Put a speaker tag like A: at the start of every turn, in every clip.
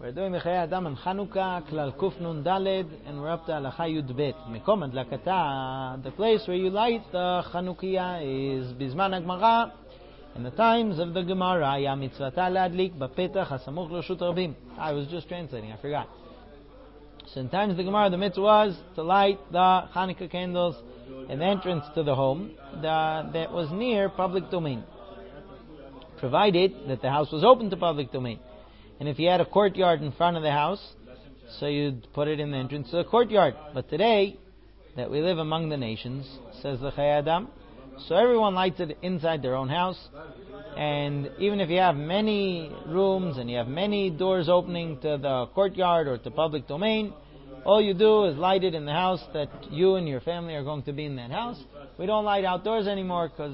A: We're doing the Chayei Adam and Chanukah, Klal Kuf Nun Daled, and we're up to Halacha Yud Bet. Mekom Adlakata, the place where you light the Chanukiah is Bizman HaGmara, in the times of the Gemara, Ya Mitzvata Ladlik Bapetach Hasamuch L'Reshut Rabim. I was just translating, I forgot. So in times of the Gemara, the mitzvah was to light the Chanukah candles in the entrance to the home that was near public domain, provided that the house was open to public domain. And if you had a courtyard in front of the house, so you'd put it in the entrance to the courtyard. But today, that we live among the nations, says the Chayei Adam, so everyone lights it inside their own house. And even if you have many rooms and you have many doors opening to the courtyard or to public domain, all you do is light it in the house that you and your family are going to be in that house. We don't light outdoors anymore because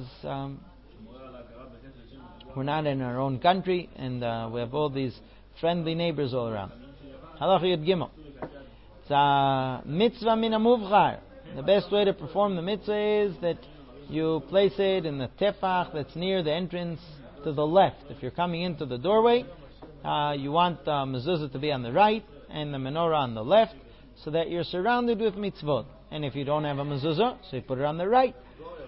A: we're not in our own country, and we have all these friendly neighbors all around. Halacha Yud Gimel. It's a mitzvah min hamuvchar. The best way to perform the mitzvah is that you place it in the tefach that's near the entrance to the left. If you're coming into the doorway, you want the mezuzah to be on the right and the menorah on the left, so that you're surrounded with mitzvot. And if you don't have a mezuzah, so you put it on the right.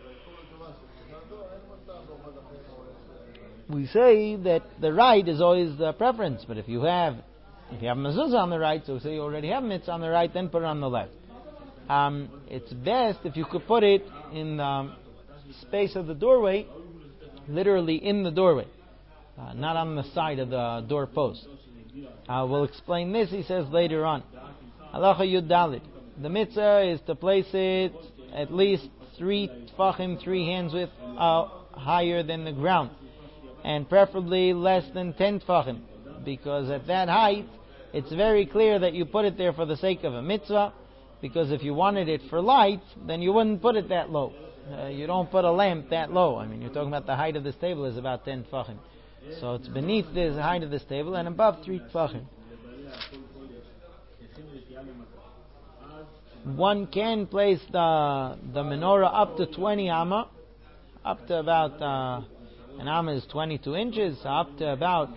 A: We say that the right is always the preference, but if you have mezuzah on the right, so say you already have mitzvah on the right, then put it on the left. It's best if you could put it in the space of the doorway, literally in the doorway, not on the side of the doorpost. We'll explain this, he says, later on. Halacha Yud Daled. The mitzvah is to place it at least 3 tfachim, 3 hands width, higher than the ground, and preferably less than 10 tfachim, because at that height, it's very clear that you put it there for the sake of a mitzvah, because if you wanted it for light, then you wouldn't put it that low. You don't put a lamp that low. I mean, you're talking about the height of this table is about 10 tfachim. So it's beneath the height of this table and above 3 tfachim. One can place the menorah up to 20 amma, up to about an amma is 22 inches, so up to about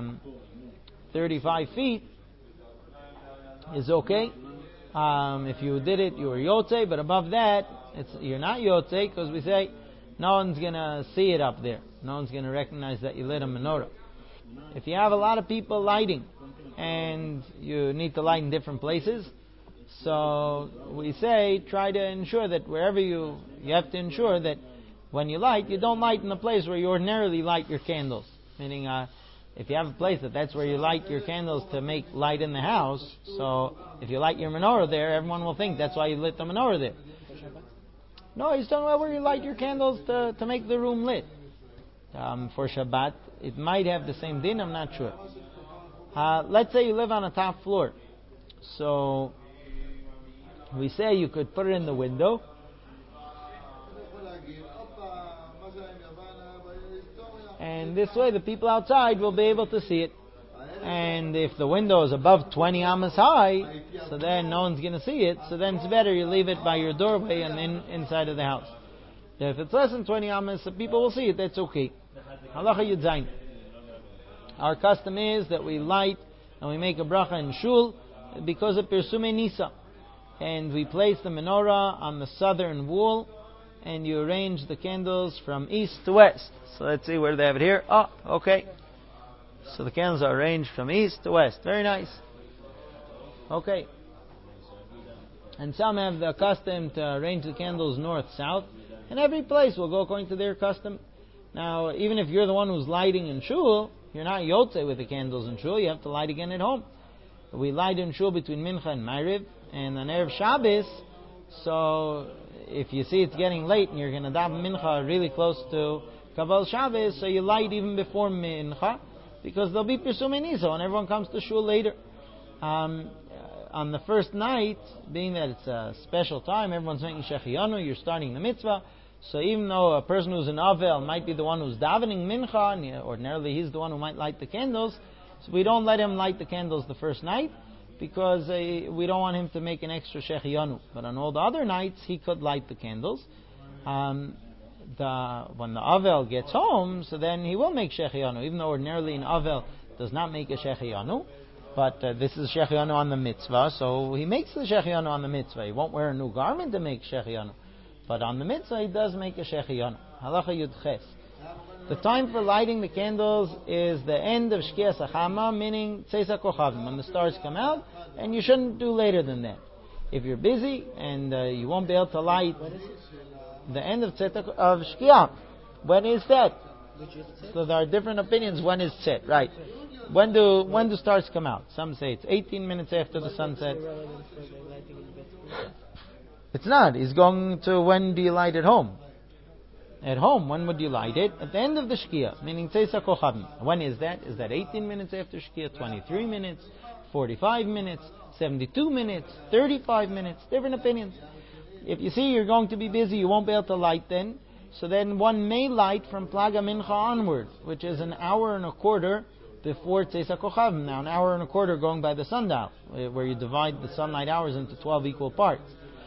A: 35 feet is okay. If you did it, you were yotzei, but above that, you're not yotzei, because we say no one's going to see it up there. No one's going to recognize that you lit a menorah. If you have a lot of people lighting, and you need to light in different places, so we say try to ensure that wherever you have to ensure that when you light, you don't light in the place where you ordinarily light your candles. Meaning, if you have a place that's where you light your candles to make light in the house, so if you light your menorah there, everyone will think that's why you lit the menorah there. No, he's talking about where you light your candles to make the room lit. For Shabbat, it might have the same din, I'm not sure. Let's say you live on a top floor. So, we say you could put it in the window. And this way the people outside will be able to see it. And if the window is above 20 amas high, so then no one's going to see it, so then it's better you leave it by your doorway and inside of the house. If it's less than 20 amas, so people will see it, that's okay. Halacha Yud Zayin. Our custom is that we light and we make a bracha in shul because of Pirsume Nisa. And we place the menorah on the southern wall, and you arrange the candles from east to west. So let's see where they have it here. Oh, okay. So the candles are arranged from east to west. Very nice. Okay. And some have the custom to arrange the candles north-south. And every place will go according to their custom. Now, even if you're the one who's lighting in shul, you're not yotzei with the candles in shul. You have to light again at home. We light in shul between Mincha and Ma'ariv. And on Erev Shabbos, so if you see it's getting late and you're going to daven Mincha really close to Kabbalah Shabbos, so you light even before Mincha, because there'll be Pirsume Nisa when everyone comes to shul later. On the first night, being that it's a special time, everyone's making Shechiyanu, you're starting the mitzvah, so even though a person who's an Avel might be the one who's davening Mincha, and ordinarily he's the one who might light the candles, so we don't let him light the candles the first night, because we don't want him to make an extra Shechiyanu. But on all the other nights, he could light the candles. When the Avel gets home, so then he will make Shechiyanu, even though ordinarily an Avel does not make a Shechiyanu. But this is Shechianu on the mitzvah, so he makes the Shechianu on the mitzvah. He won't wear a new garment to make Shechianu. But on the mitzvah, he does make a Shechianu. Halacha Yud Ches. The time for lighting the candles is the end of Shkias HaChama, meaning Tzeis HaKochavim, when the stars come out, and you shouldn't do later than that. If you're busy and you won't be able to light the end of Shkiah, when is that? So there are different opinions. When is Tzet? Right. When do stars come out? Some say it's 18 minutes after the sunset. It's not. He's going to when do you light at home? At home, when would you light it? At the end of the Shkiah, meaning Tzeis HaKochavim. When is that? Is that 18 minutes after Shkiah, 23 minutes, 45 minutes, 72 minutes, 35 minutes? Different opinions. If you see you're going to be busy, you won't be able to light then. So then one may light from Plaga Mincha onward, which is an hour and a quarter before Tzeis HaKochavim. Now, an hour and a quarter going by the sundial, where you divide the sunlight hours into 12 equal parts.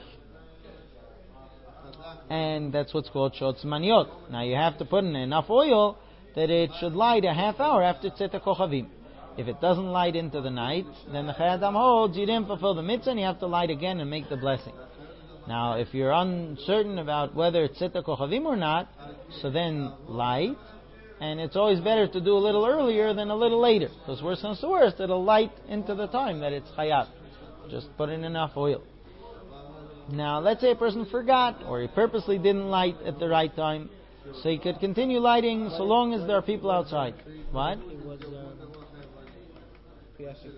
A: And that's what's called Shot Zmaniot. Now you have to put in enough oil that it should light a half hour after Tzet HaKochavim. If it doesn't light into the night, then the Chayei Adam holds you didn't fulfill the mitzvah and you have to light again and make the blessing. Now if you're uncertain about whether it's Tzet HaKochavim or not, so then light, and it's always better to do a little earlier than a little later, because worse comes to worst, it'll light into the time that it's Chayav. Just put in enough oil. Now, let's say a person forgot, or he purposely didn't light at the right time, so he could continue lighting so long as there are people outside. What?
B: It was preoccupied.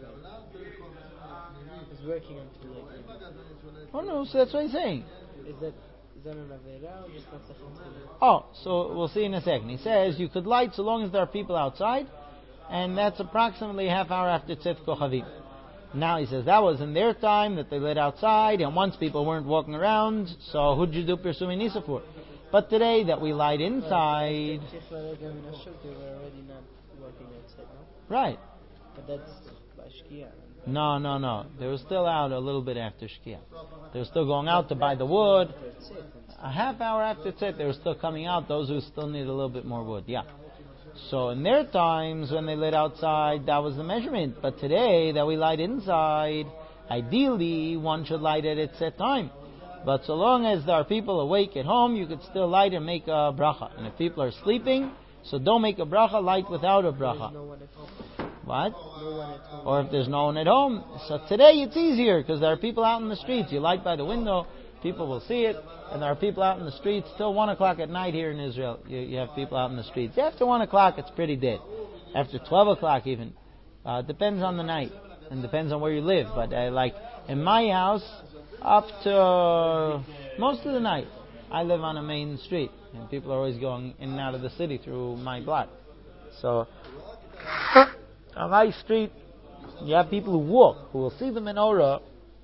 B: He's working until late.
A: Oh no, so that's what he's saying.
B: Is that an Avera or just not such a?
A: Oh, so we'll see in a second. He says you could light so long as there are people outside, and that's approximately a half hour after Tzet Kochavim. Now he says that was in their time that they lit outside, and once people weren't walking around, so who'd you do Pirsumei Nisa for? But today that we light inside,
B: They were already not working outside, no?
A: right?
B: But that's by Shkia.
A: No. They were still out a little bit after Shkia. They were still going out to buy the wood. A half hour after Tzet, they were still coming out. Those who still need a little bit more wood, yeah. So in their times, when they lit outside, that was the measurement. But today, that we light inside, ideally, one should light it at set time. But so long as there are people awake at home, you could still light and make a bracha. And if people are sleeping, so don't make a bracha, light without a bracha.
B: No one at home.
A: What?
B: No one at home.
A: Or if there's no one at home. So today it's easier, because there are people out in the streets. You light by the window, people will see it. And there are people out in the streets till 1 o'clock at night here in Israel. You have people out in the streets. After 1 o'clock, it's pretty dead. After 12 o'clock even. Depends on the night. And depends on where you live. But like in my house, up to most of the night, I live on a main street. And people are always going in and out of the city through my block. So, on my street, you have people who walk, who will see the menorah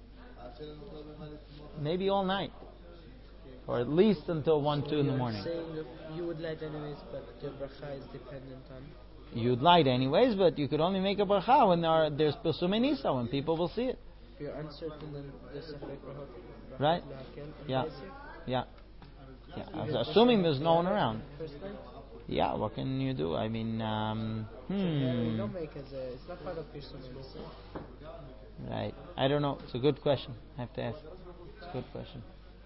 A: maybe all night. Or at least until 1, 2 in the morning.
B: Saying that you would light anyways, but the bracha is dependent on.
A: You'd light anyways, but you could only make a bracha when there's Pirsumei Nisa, when people will see it.
B: If you're uncertain, then the separate bracha.
A: Right? Yeah. Assuming there's no one around.
B: First night?
A: Yeah, what can you do? I mean,
B: You don't make it's not part of Pirsumei Nisa.
A: Right. I don't know. It's a good question. I have to ask. It's a good question.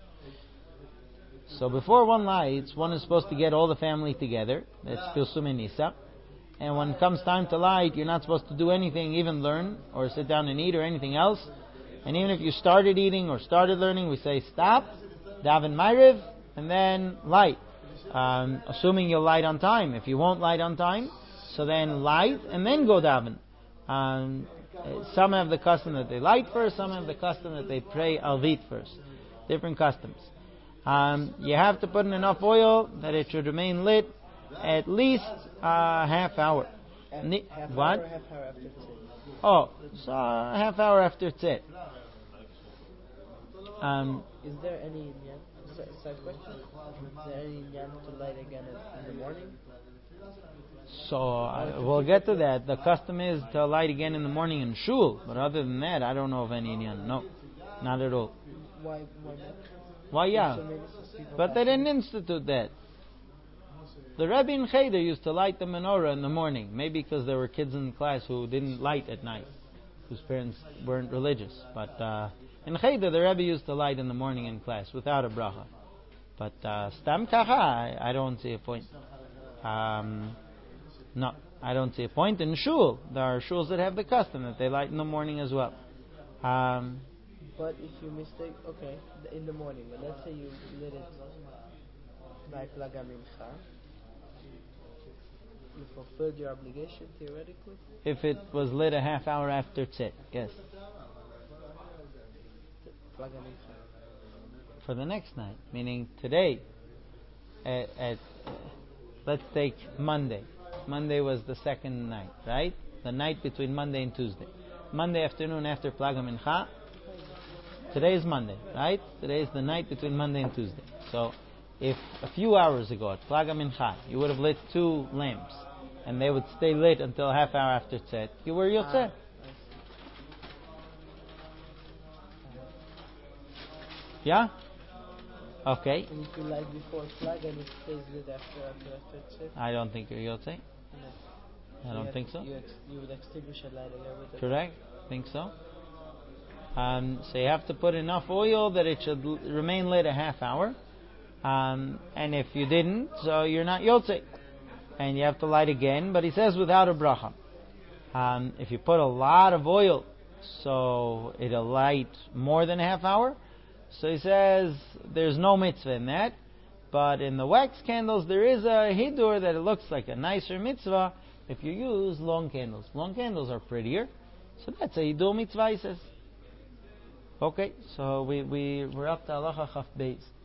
A: So before one lights, one is supposed to get all the family together. That's Pirsumei Nisa. And when it comes time to light, you're not supposed to do anything, even learn, or sit down and eat, or anything else. And even if you started eating or started learning, we say stop, daven Ma'ariv, and then light. Assuming you'll light on time. If you won't light on time, so then light, and then go daven. Some have the custom that they light first, some have the custom that they pray Alvit first. Different customs. You have to put in enough oil that it should remain lit at least a half hour. What?
B: Half hour after Tzit.
A: Oh, so a half hour after Tzit.
B: Is there any side question? Is there any inyan to light again in the morning?
A: So we'll get to that. The custom is to light again in the morning in shul, but other than that, I don't know of any inyan. No, not at all.
B: Why not?
A: Why, yeah. But they didn't institute that. The Rebbe in Cheder used to light the menorah in the morning. Maybe because there were kids in class who didn't light at night. whose parents weren't religious. But in Cheder, the Rebbe used to light in the morning in class without a bracha. But stam kacha, I don't see a point. No, I don't see a point. In shul, there are shuls that have the custom that they light in the morning as well.
B: But if you mistake, okay, in the morning, but let's say you lit it by Plaga Mincha, you fulfilled your obligation theoretically?
A: If it was lit a half hour after tzit, yes.
B: Plaga Mincha.
A: For the next night, meaning today, let's take Monday. Monday was the second night, right? The night between Monday and Tuesday. Monday afternoon after Plaga Mincha. Today is Monday, right? Today is the night between Monday and Tuesday. So, if a few hours ago at Plaga Mincha you would have lit 2 lamps, and they would stay lit until a half hour after tzet, you were yotzeh. Yeah? Okay.
B: And if you light before Plaga and it stays lit after tzit?
A: I don't think you're yotzeh.
B: No.
A: I don't think so.
B: You would extinguish a light again with it.
A: Correct? Think so? So you have to put enough oil that it should remain lit a half hour. And if you didn't, so you're not yotzeh. And you have to light again, but he says without a bracha. If you put a lot of oil, so it'll light more than a half hour, so he says there's no mitzvah in that. But in the wax candles, there is a hidur that it looks like a nicer mitzvah if you use long candles. Long candles are prettier, so that's a hidur mitzvah, he says. Okay, so we're up to halacha chaf beis.